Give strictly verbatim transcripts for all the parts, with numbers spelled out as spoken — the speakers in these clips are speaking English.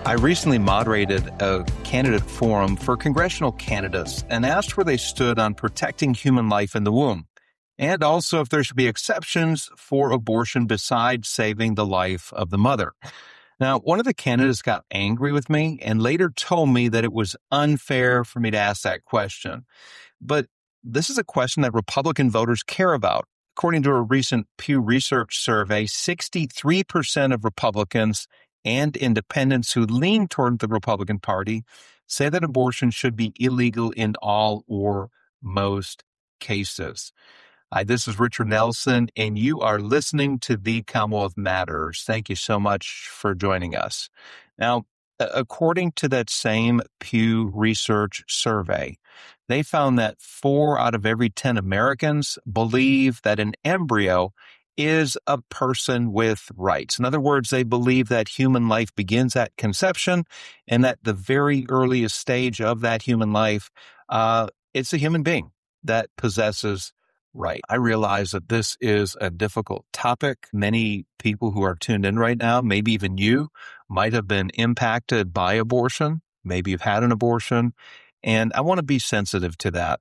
I recently moderated a candidate forum for congressional candidates and asked where they stood on protecting human life in the womb, and also if there should be exceptions for abortion besides saving the life of the mother. Now, one of the candidates got angry with me and later told me that it was unfair for me to ask that question. But this is a question that Republican voters care about. According to a recent Pew Research survey, sixty-three percent of Republicans and independents who lean toward the Republican Party say that abortion should be illegal in all or most cases. Hi, this is Richard Nelson, and you are listening to The Commonwealth Matters. Thank you so much for joining us. Now, according to that same Pew Research survey, they found that four out of every ten Americans believe that an embryo is a person with rights. In other words, they believe that human life begins at conception, and at the very earliest stage of that human life, uh, it's a human being that possesses rights. I realize that this is a difficult topic. Many people who are tuned in right now, maybe even you, might have been impacted by abortion. Maybe you've had an abortion, and I want to be sensitive to that.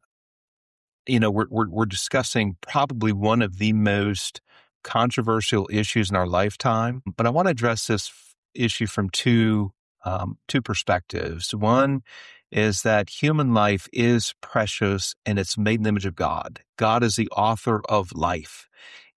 You know, we're we're, we're discussing probably one of the most controversial issues in our lifetime, but I want to address this issue from two um, two perspectives. One is that human life is precious and it's made in the image of God. God is the author of life,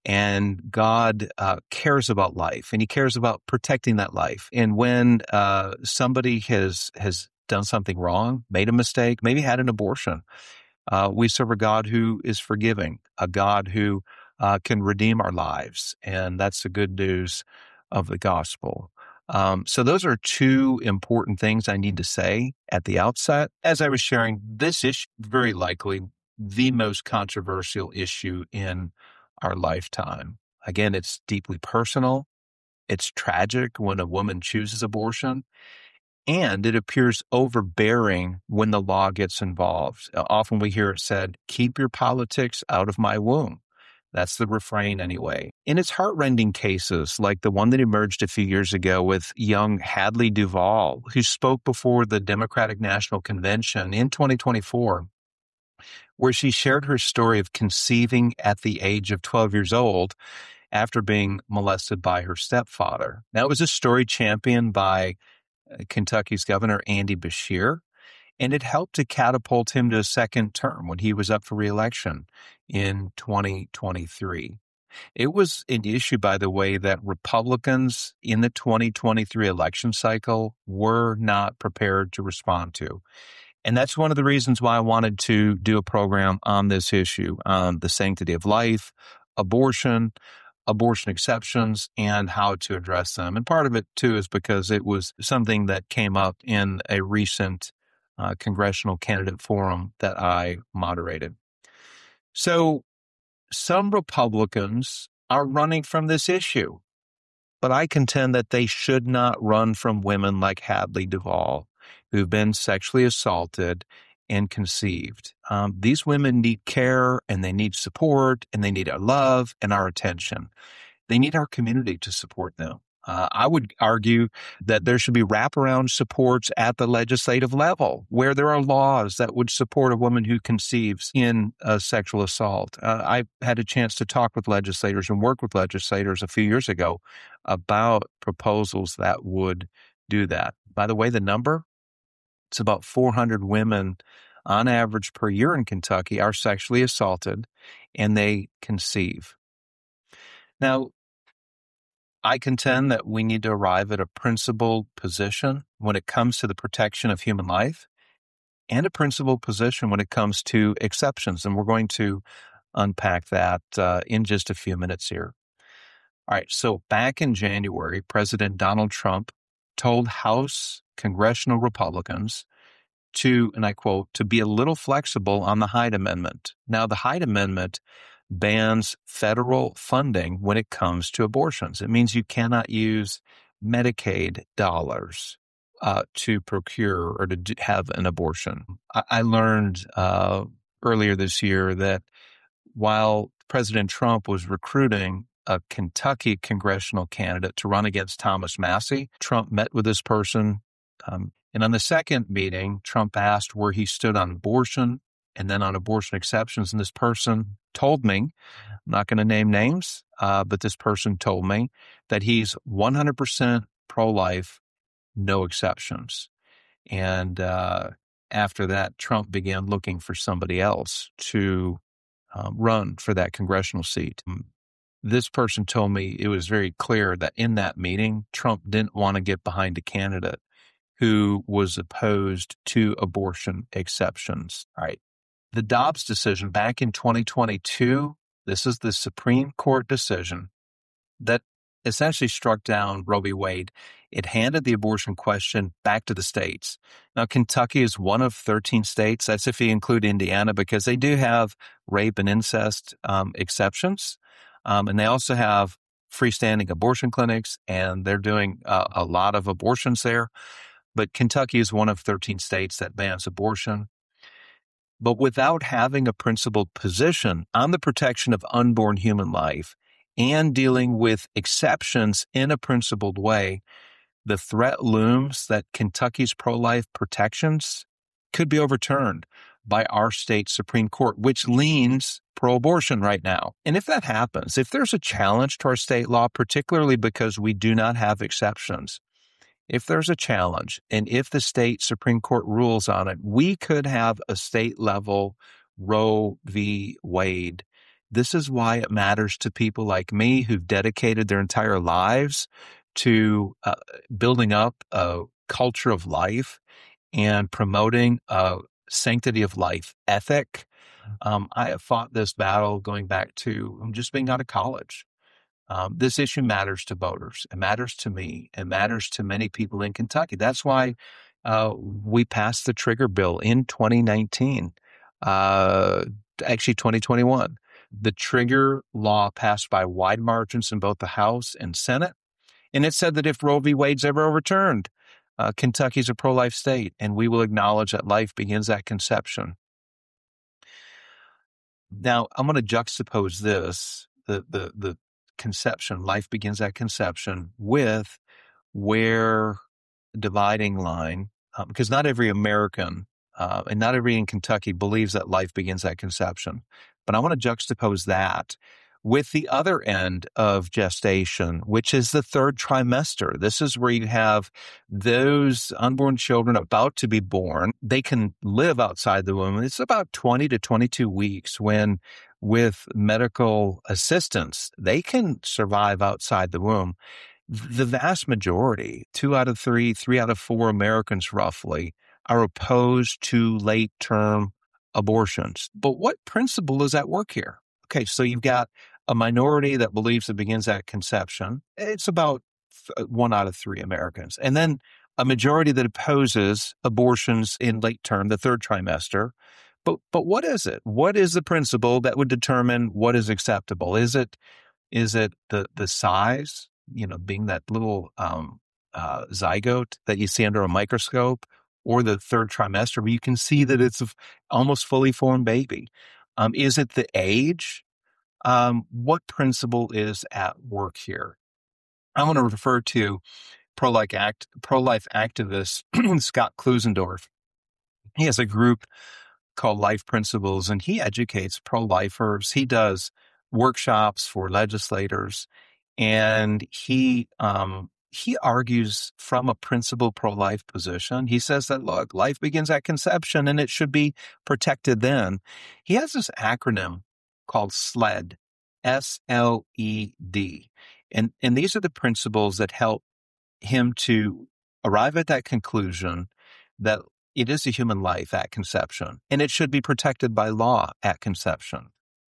and God uh, cares about life, and He cares about protecting that life. And when uh, somebody has has done something wrong, made a mistake, maybe had an abortion, uh, we serve a God who is forgiving, a God who Uh, can redeem our lives. And that's the good news of the gospel. Um, so those are two important things I need to say at the outset. As I was sharing, this issue very likely the most controversial issue in our lifetime. Again, it's deeply personal. It's tragic when a woman chooses abortion. And it appears overbearing when the law gets involved. Uh, often we hear it said, "Keep your politics out of my womb." That's the refrain anyway. And it's heartrending cases like the one that emerged a few years ago with young Hadley Duvall, who spoke before the Democratic National Convention in twenty twenty-four, where she shared her story of conceiving at the age of twelve years old after being molested by her stepfather. Now, it was a story championed by Kentucky's Governor Andy Beshear, and it helped to catapult him to a second term when he was up for re-election in twenty twenty-three. It was an issue, by the way, that Republicans in the twenty twenty-three election cycle were not prepared to respond to. And that's one of the reasons why I wanted to do a program on this issue, on the sanctity of life, abortion, abortion exceptions, and how to address them. And part of it, too, is because it was something that came up in a recent Uh, congressional candidate forum that I moderated. So some Republicans are running from this issue, but I contend that they should not run from women like Hadley Duvall, who've been sexually assaulted and conceived. Um, these women need care, and they need support, and they need our love and our attention. They need our community to support them. Uh, I would argue that there should be wraparound supports at the legislative level where there are laws that would support a woman who conceives in a sexual assault. Uh, I had a chance to talk with legislators and work with legislators a few years ago about proposals that would do that. By the way, the number, it's about four hundred women on average per year in Kentucky are sexually assaulted, and they conceive. Now, I contend that we need to arrive at a principled position when it comes to the protection of human life, and a principled position when it comes to exceptions. And we're going to unpack that uh, in just a few minutes here. All right, so back in January, President Donald Trump told House congressional Republicans to, and I quote, to be a little flexible on the Hyde Amendment. Now, the Hyde Amendment bans federal funding when it comes to abortions. It means you cannot use Medicaid dollars uh, to procure or to do, have an abortion. I, I learned uh, earlier this year that while President Trump was recruiting a Kentucky congressional candidate to run against Thomas Massie, Trump met with this person Um, and on the second meeting, Trump asked where he stood on abortion and then on abortion exceptions. And this person told me, I'm not going to name names, uh, but this person told me that he's one hundred percent pro-life, no exceptions. And uh, after that, Trump began looking for somebody else to uh, run for that congressional seat. This person told me it was very clear that in that meeting, Trump didn't want to get behind a candidate who was opposed to abortion exceptions. All right. The Dobbs decision back in twenty twenty-two, this is the Supreme Court decision that essentially struck down Roe v. Wade. It handed the abortion question back to the states. Now, Kentucky is one of thirteen states. That's if you include Indiana, because they do have rape and incest um, exceptions. Um, and they also have freestanding abortion clinics, and they're doing uh, a lot of abortions there. But Kentucky is one of thirteen states that bans abortion. But without having a principled position on the protection of unborn human life and dealing with exceptions in a principled way, the threat looms that Kentucky's pro-life protections could be overturned by our state Supreme Court, which leans pro-abortion right now. And if that happens, if there's a challenge to our state law, particularly because we do not have exceptions, if there's a challenge and if the state Supreme Court rules on it, we could have a state-level Roe v. Wade. This is why it matters to people like me who've dedicated their entire lives to uh, building up a culture of life and promoting a sanctity of life ethic. Um, I have fought this battle going back to just being out of college. Um, this issue matters to voters. It matters to me. It matters to many people in Kentucky. That's why uh, we passed the trigger bill in twenty nineteen, uh, actually twenty twenty-one. The trigger law passed by wide margins in both the House and Senate. And it said that if Roe v. Wade's ever overturned, uh, Kentucky's a pro-life state, and we will acknowledge that life begins at conception. Now, I'm going to juxtapose this, the the the conception, life begins at conception, with where dividing line, uh, because not every American uh, and not every in Kentucky believes that life begins at conception. But I want to juxtapose that with the other end of gestation, which is the third trimester. This is where you have those unborn children about to be born. They can live outside the womb. It's about twenty to twenty-two weeks when, with medical assistance, they can survive outside the womb. The vast majority, two out of three, three out of four Americans roughly, are opposed to late-term abortions. But what principle is at work here? Okay, so you've got a minority that believes it begins at conception. It's about one out of three Americans. And then a majority that opposes abortions in late term, the third trimester. But but what is it? What is the principle that would determine what is acceptable? Is it is it the the size, you know, being that little um, uh, zygote that you see under a microscope, or the third trimester where you can see that it's a almost fully formed baby? Um, is it the age? Um, what principle is at work here? I want to refer to pro-life act, pro-life activist Scott Klusendorf. He has a group called Life Principles, and he educates pro-lifers. He does workshops for legislators, and he um, he argues from a principled pro-life position. He says that, look, life begins at conception, and it should be protected then. He has this acronym called SLED, S L E D. And, and these are the principles that help him to arrive at that conclusion that it is a human life at conception, and it should be protected by law at conception.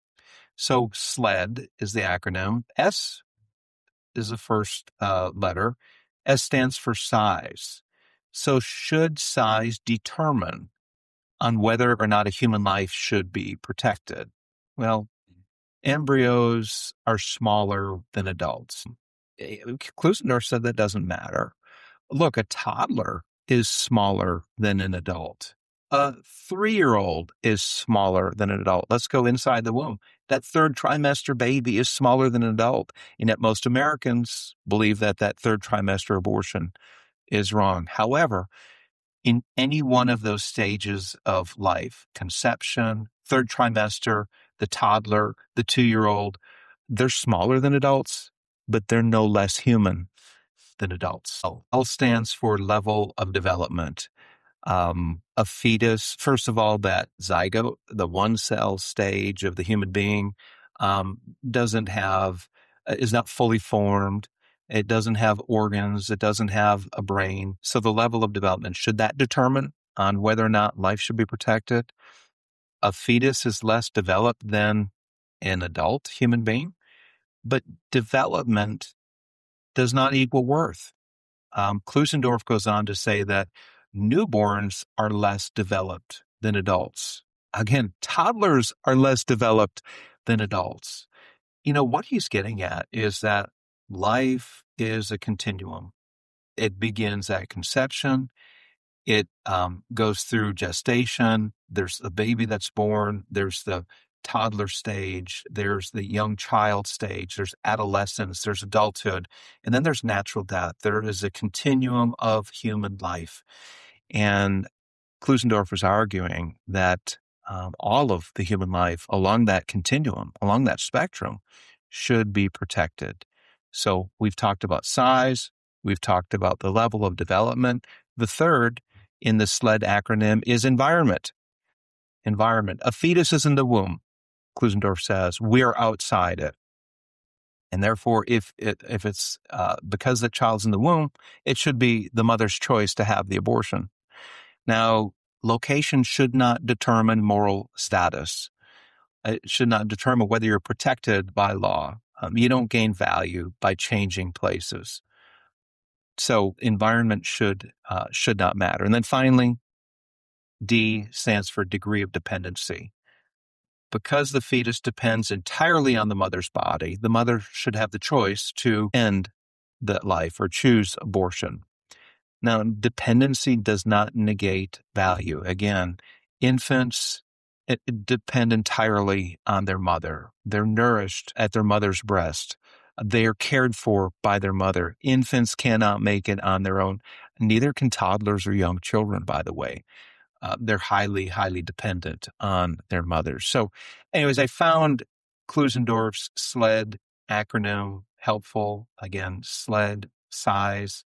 So SLED is the acronym. S is the first uh, letter. S stands for size. So should size determine on whether or not a human life should be protected? Well, embryos are smaller than adults. Klusendorf said that doesn't matter. Look, a toddler is smaller than an adult. A three-year-old is smaller than an adult. Let's go inside the womb. That third trimester baby is smaller than an adult. And yet most Americans believe that that third trimester abortion is wrong. However, in any one of those stages of life, conception, third trimester, the toddler, the two-year-old, they're smaller than adults, but they're no less human than adults. L stands for level of development. Um, a fetus, first of all, that zygote, the one cell stage of the human being, um, doesn't have, is not fully formed. It doesn't have organs. It doesn't have a brain. So the level of development, should that determine on whether or not life should be protected? A fetus is less developed than an adult human being, but development does not equal worth. Um, Klusendorf goes on to say that newborns are less developed than adults. Again, toddlers are less developed than adults. You know, what he's getting at is that life is a continuum. It begins at conception. It um, goes through gestation. There's the baby that's born. There's the toddler stage. There's the young child stage. There's adolescence. There's adulthood. And then there's natural death. There is a continuum of human life. And Klusendorf was arguing that um, all of the human life along that continuum, along that spectrum, should be protected. So we've talked about size. We've talked about the level of development. The third in the SLED acronym is environment. Environment. A fetus is in the womb. Klusendorf says we're outside it. And therefore, if it, if it's uh, because the child's in the womb, it should be the mother's choice to have the abortion. Now, location should not determine moral status. It should not determine whether you're protected by law. Um, you don't gain value by changing places. So environment should uh, should not matter. And then finally, D stands for degree of dependency. Because the fetus depends entirely on the mother's body, the mother should have the choice to end that life or choose abortion. Now, dependency does not negate value. Again, infants it, it depend entirely on their mother. They're nourished at their mother's breast. They are cared for by their mother. Infants cannot make it on their own. Neither can toddlers or young children, by the way. Uh, they're highly, highly dependent on their mothers. So anyways, I found Klusendorf's SLED acronym helpful. Again, SLED, size.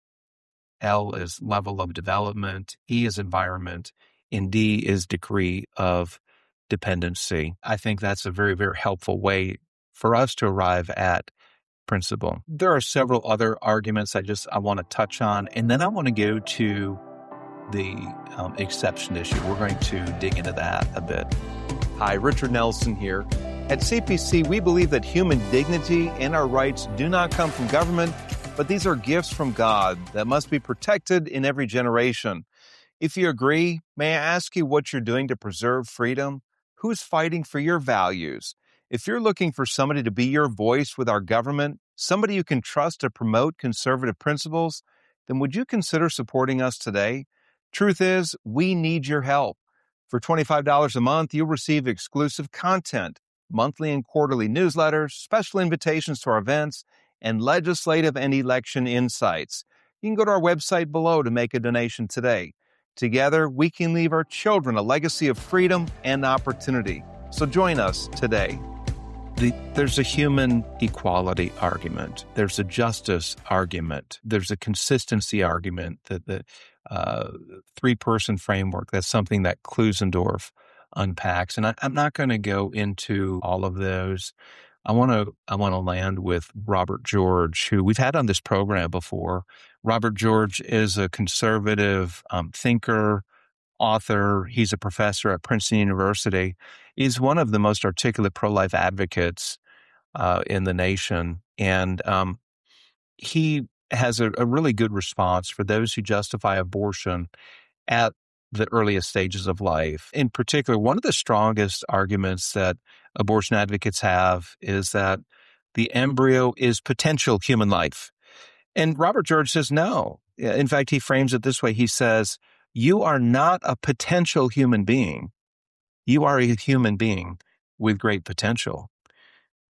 L is level of development. E is environment. And D is degree of dependency. I think that's a very, very helpful way for us to arrive at principle. There are several other arguments I just, I want to touch on. And then I want to go to the um, exception issue. We're going to dig into that a bit. Hi, Richard Nelson here. At C P C, we believe that human dignity and our rights do not come from government, but these are gifts from God that must be protected in every generation. If you agree, may I ask you what you're doing to preserve freedom? Who's fighting for your values? If you're looking for somebody to be your voice with our government, somebody you can trust to promote conservative principles, then would you consider supporting us today? Truth is, we need your help. For twenty-five dollars a month, you'll receive exclusive content, monthly and quarterly newsletters, special invitations to our events, and legislative and election insights. You can go to our website below to make a donation today. Together, we can leave our children a legacy of freedom and opportunity. So join us today. The, there's a human equality argument. There's a justice argument. There's a consistency argument. That the uh, three-person framework, that's something that Klusendorf unpacks. And I, I'm not going to go into all of those. I want to I want to land with Robert George, who we've had on this program before. Robert George is a conservative um, thinker, author. He's a professor at Princeton University. He's one of the most articulate pro-life advocates uh, in the nation. And um, he has a, a really good response for those who justify abortion at the earliest stages of life. In particular, one of the strongest arguments that abortion advocates have is that the embryo is potential human life. And Robert George says no. In fact, he frames it this way. He says, you are not a potential human being. You are a human being with great potential.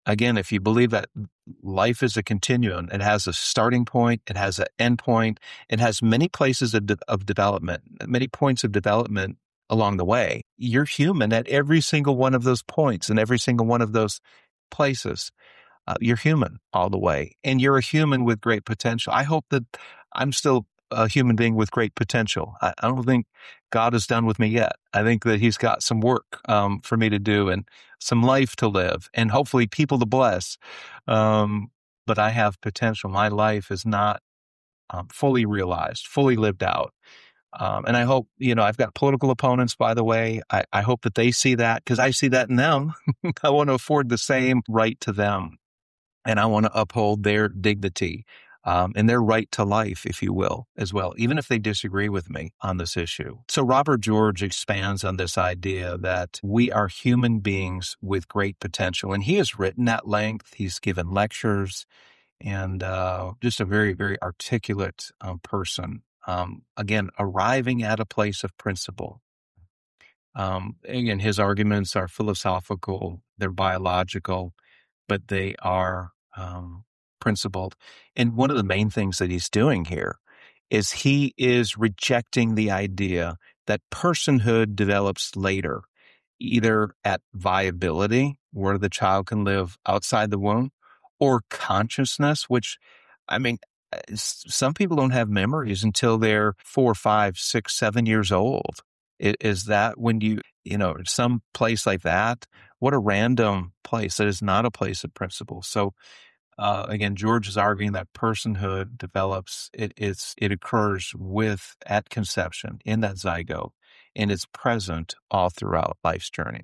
Again, if you believe that life is a continuum, it has a starting point, it has an end point, it has many places of, de- of development, many points of development along the way. You're human at every single one of those points and every single one of those places. Uh, you're human all the way, and you're a human with great potential. I hope that I'm still a human being with great potential. I, I don't think God is done with me yet. I think that He's got some work um, for me to do and some life to live, and hopefully people to bless. Um, but I have potential. My life is not um, fully realized, fully lived out. Um, and I hope, you know, I've got political opponents, by the way. I, I hope that they see that because I see that in them. I want to afford the same right to them. And I want to uphold their dignity um, and their right to life, if you will, as well, even if they disagree with me on this issue. So Robert George expands on this idea that we are human beings with great potential. And he has written at length. He's given lectures and uh, just a very, very articulate um, person. Um, again, arriving at a place of principle. Um, again, his arguments are philosophical, they're biological, but they are um, principled. And one of the main things that he's doing here is he is rejecting the idea that personhood develops later, either at viability, where the child can live outside the womb, or consciousness, which, I mean, uh, s- some people don't have memories until they're four, five, six, seven years old. I- Is that when you, you know, some place like that? What a random place. That is not a place of principle. So, uh, again, George is arguing that personhood develops, it, it's, it occurs with, at conception, in that zygote, and it's present all throughout life's journey.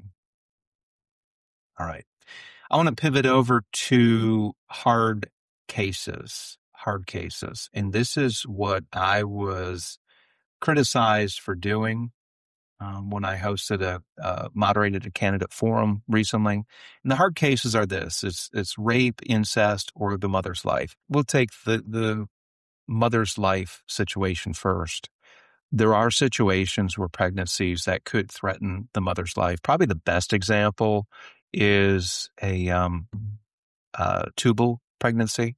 All right. I want to pivot over to hard cases, hard cases. And this is what I was criticized for doing um, when I hosted a, uh, moderated a candidate forum recently. And the hard cases are this, it's, it's rape, incest, or the mother's life. We'll take the, the mother's life situation first. There are situations where pregnancies that could threaten the mother's life. Probably the best example is a um, uh, tubal pregnancy.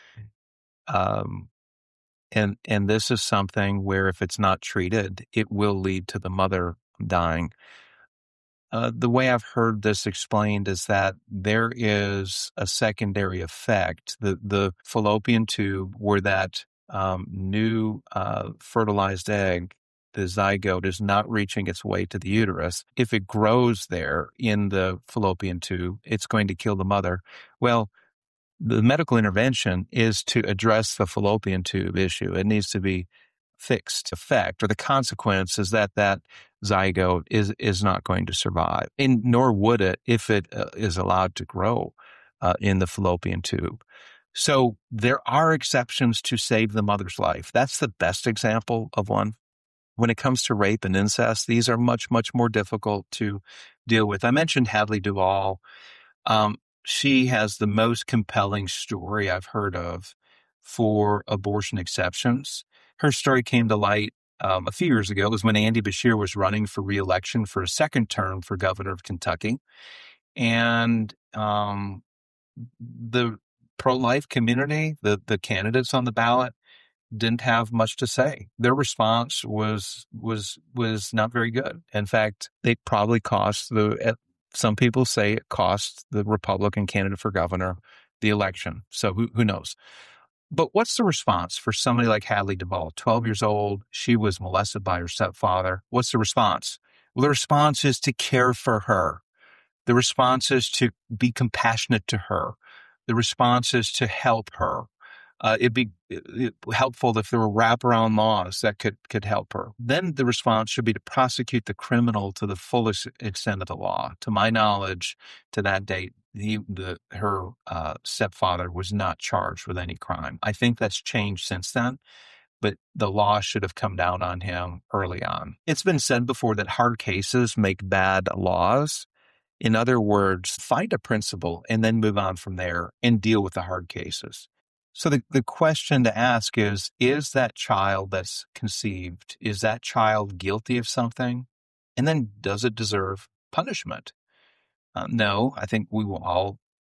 Um, and, and this is something where if it's not treated, it will lead to the mother dying. Uh, the way I've heard this explained is that there is a secondary effect, the, the fallopian tube where that um, new uh, fertilized egg, the zygote, is not reaching its way to the uterus. If it grows there in the fallopian tube, it's going to kill the mother. Well, the medical intervention is to address the fallopian tube issue. It needs to be fixed. Effect or the consequence is that that zygote is is not going to survive, and nor would it if it uh, is allowed to grow uh, in the fallopian tube. So there are exceptions to save the mother's life. That's the best example of one. When it comes to rape and incest, these are much, much more difficult to deal with. I mentioned Hadley Duvall. Um, she has the most compelling story I've heard of for abortion exceptions. Her story came to light um, a few years ago. It was when Andy Beshear was running for reelection for a second term for governor of Kentucky. And um, the pro-life community, the, the candidates on the ballot, didn't have much to say. Their response was was was not very good. In fact, they probably cost the, some people say it cost the Republican candidate for governor the election. So who, who knows? But what's the response for somebody like Hadley Duvall, twelve years old? She was molested by her stepfather. What's the response? Well, the response is to care for her. The response is to be compassionate to her. The response is to help her. Uh, it'd be helpful if there were wraparound laws that could, could help her. Then the response should be to prosecute the criminal to the fullest extent of the law. To my knowledge, to that date, he, the, her uh, stepfather was not charged with any crime. I think that's changed since then, but the law should have come down on him early on. It's been said before that hard cases make bad laws. In other words, find a principle and then move on from there and deal with the hard cases. So the, the question to ask is, is that child that's conceived, is that child guilty of something? And then does it deserve punishment? Uh, no, I think we will all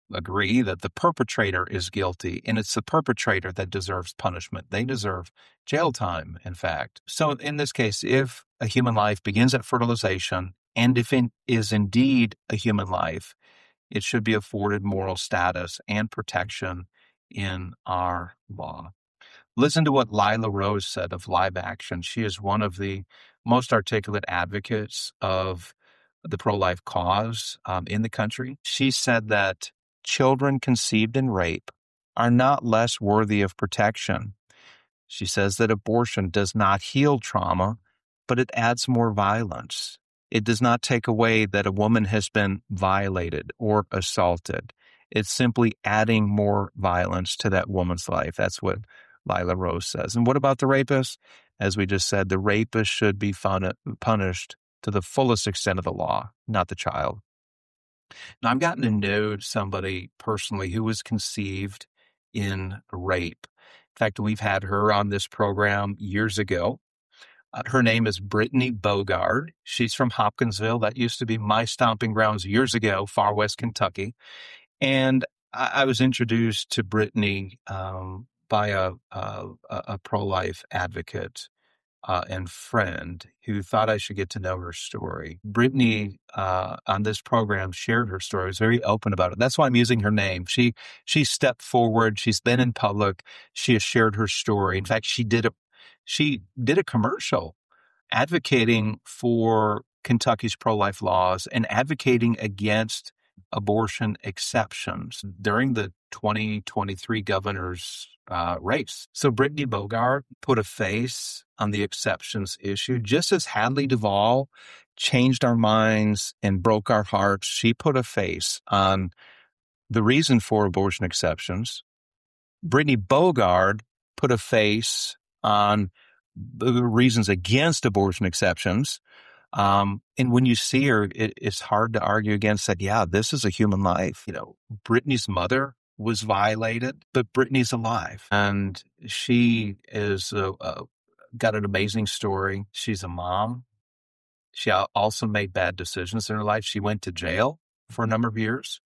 agree that the perpetrator is guilty, and it's the perpetrator that deserves punishment. They deserve jail time, in fact. So in this case, if a human life begins at fertilization, and if it is indeed a human life, it should be afforded moral status and protection in our law. Listen to what Lila Rose said of live action. She is one of the most articulate advocates of the pro-life cause um, in the country. She said that children conceived in rape are not less worthy of protection. She says that abortion does not heal trauma, but it adds more violence. It does not take away that a woman has been violated or assaulted. It's simply adding more violence to that woman's life. That's what Lila Rose says. And what about the rapist? As we just said, the rapist should be fun- punished to the fullest extent of the law, not the child. Now, I've gotten to know somebody personally who was conceived in rape. In fact, we've had her on this program years ago. Uh, her name is Brittany Bogard. She's from Hopkinsville. That used to be my stomping grounds years ago, far west Kentucky. And I, I was introduced to Brittany um, by a, a, a pro-life advocate uh, and friend who thought I should get to know her story. Brittany, uh, on this program, shared her story. Was very open about it. That's why I'm using her name. She she stepped forward. She's been in public. She has shared her story. In fact, she did a she did a commercial advocating for Kentucky's pro-life laws and advocating against abortion exceptions during the twenty twenty-three governor's uh, race. So Brittany Bogard put a face on the exceptions issue. Just as Hadley Duvall changed our minds and broke our hearts, she put a face on the reason for abortion exceptions. Brittany Bogard put a face on the reasons against abortion exceptions. Um, and when you see her, it, it's hard to argue against that. Yeah, this is a human life. You know, Brittany's mother was violated, but Brittany's alive. And she is uh, uh, got an amazing story. She's a mom. She also made bad decisions in her life. She went to jail for a number of years,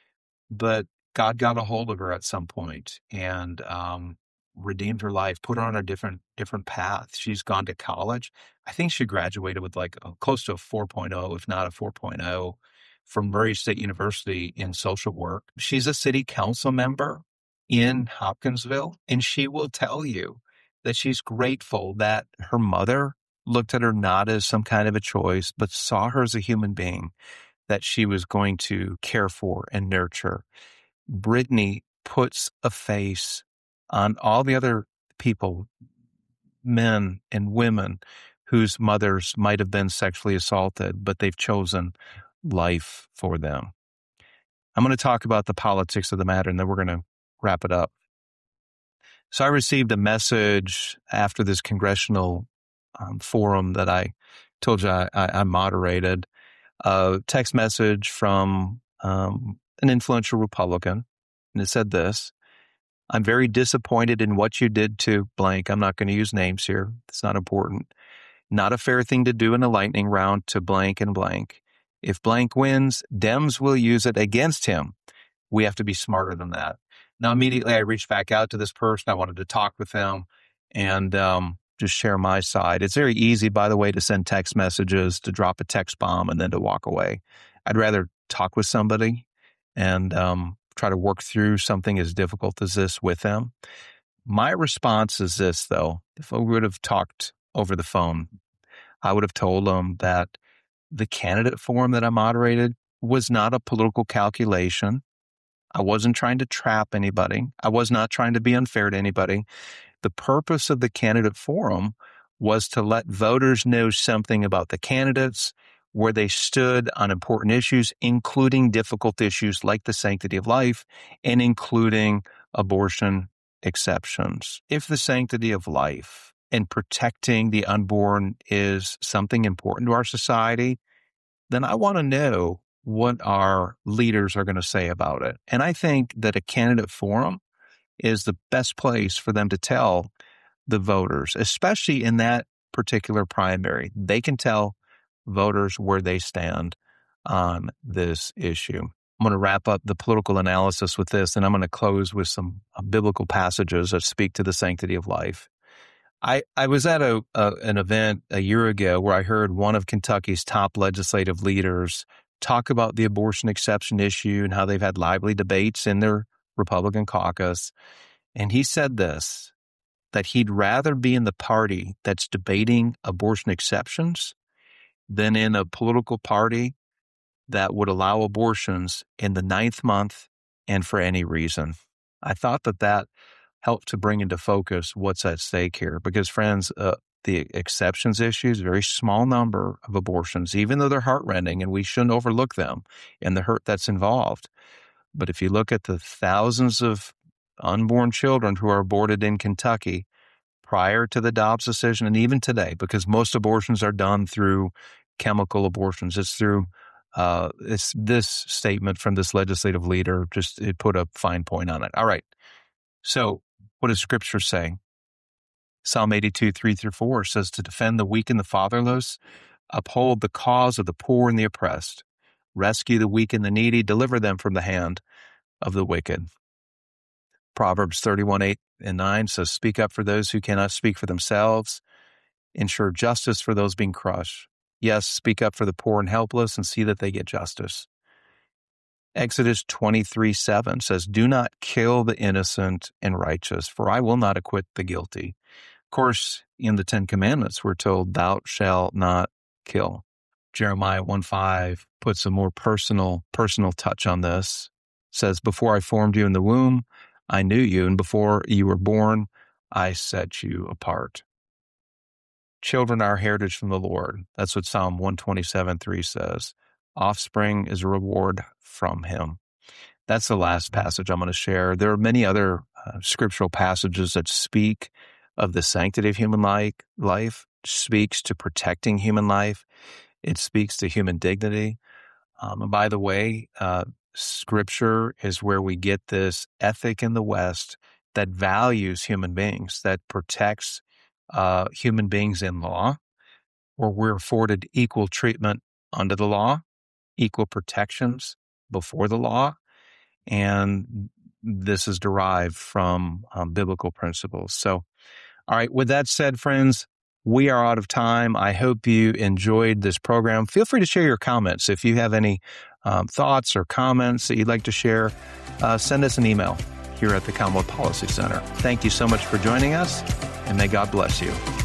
but God got a hold of her at some point and um, redeemed her life, put her on a different different path. She's gone to college. I think she graduated with like a, close to a four point oh, if not a four point oh, from Murray State University in social work. She's a city council member in Hopkinsville, and she will tell you that she's grateful that her mother looked at her not as some kind of a choice, but saw her as a human being that she was going to care for and nurture. Brittany puts a face on all the other people, men and women, whose mothers might have been sexually assaulted, but they've chosen life for them. I'm going to talk about the politics of the matter, and then we're going to wrap it up. So I received a message after this congressional um, forum that I told you I, I, I moderated, a text message from um, an influential Republican, and it said this: I'm very disappointed in what you did to blank. I'm not going to use names here. It's not important. Not a fair thing to do in a lightning round to blank and blank. If blank wins, Dems will use it against him. We have to be smarter than that. Now, immediately I reached back out to this person. I wanted to talk with them and um, just share my side. It's very easy, by the way, to send text messages, to drop a text bomb, and then to walk away. I'd rather talk with somebody and um, try to work through something as difficult as this with them. My response is this, though. If we would have talked over the phone, I would have told them that the candidate forum that I moderated was not a political calculation. I wasn't trying to trap anybody. I was not trying to be unfair to anybody. The purpose of the candidate forum was to let voters know something about the candidates, where they stood on important issues, including difficult issues like the sanctity of life and including abortion exceptions. If the sanctity of life and protecting the unborn is something important to our society, then I want to know what our leaders are going to say about it. And I think that a candidate forum is the best place for them to tell the voters, especially in that particular primary. They can tell voters where they stand on this issue. I'm going to wrap up the political analysis with this, and I'm going to close with some uh, biblical passages that speak to the sanctity of life. I, I was at a, a an event a year ago where I heard one of Kentucky's top legislative leaders talk about the abortion exception issue and how they've had lively debates in their Republican caucus. And he said this, that he'd rather be in the party that's debating abortion exceptions than in a political party that would allow abortions in the ninth month and for any reason. I thought that that helped to bring into focus what's at stake here. Because, friends, uh, the exceptions issue is a very small number of abortions, even though they're heartrending, and we shouldn't overlook them and the hurt that's involved. But if you look at the thousands of unborn children who are aborted in Kentucky prior to the Dobbs decision, and even today, because most abortions are done through chemical abortions, it's through uh, it's this statement from this legislative leader, just it put a fine point on it. All right. So what does Scripture say? Psalm eighty-two, three through four says to defend the weak and the fatherless, uphold the cause of the poor and the oppressed, rescue the weak and the needy, deliver them from the hand of the wicked. Proverbs thirty-one, eight and nine says, speak up for those who cannot speak for themselves, ensure justice for those being crushed. Yes, speak up for the poor and helpless and see that they get justice. Exodus twenty-three, seven says, do not kill the innocent and righteous, for I will not acquit the guilty. Of course, in the Ten Commandments, we're told, thou shalt not kill. Jeremiah one five puts a more personal, personal touch on this. Says, before I formed you in the womb, I knew you, and before you were born, I set you apart. Children are heritage from the Lord. That's what Psalm one twenty-seven, three says. Offspring is a reward from him. That's the last passage I'm going to share. There are many other uh, scriptural passages that speak of the sanctity of human life, life, speaks to protecting human life. It speaks to human dignity. Um, and by the way, uh, Scripture is where we get this ethic in the West that values human beings, that protects uh, human beings in law, where we're afforded equal treatment under the law, equal protections before the law, and this is derived from um, biblical principles. So, all right, with that said, friends, we are out of time. I hope you enjoyed this program. Feel free to share your comments. If you have any um, thoughts or comments that you'd like to share, uh, send us an email here at the Commonwealth Policy Center. Thank you so much for joining us, and may God bless you.